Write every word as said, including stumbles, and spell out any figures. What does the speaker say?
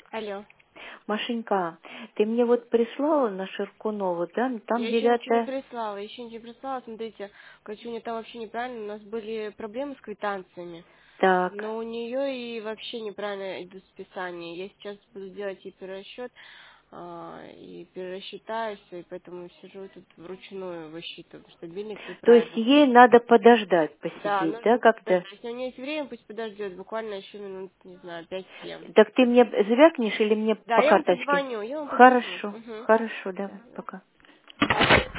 Алло. Машенька, ты мне вот прислала на Ширкунову, да? Там Я еще ничего не девятое. прислала, еще ничего не прислала. Смотрите, короче, у нее там вообще неправильно, у нас были проблемы с квитанциями. Так. Но у нее и вообще неправильно идут списания. Я сейчас буду делать ей перерасчет, а, и перерасчитаю все, и поэтому сижу тут вручную высчитываю, потому что стабильник То есть неправильно ей стоит. надо подождать, Да, посидеть, да, нужно как-то? подождать. Если у нее есть время, пусть подождет, буквально еще минут, не знаю, пять-семь. Так ты мне звякнешь или мне Да, по я вам карточке? позвоню, я вам позвоню. Хорошо, Угу. хорошо, Да, давай, да. пока.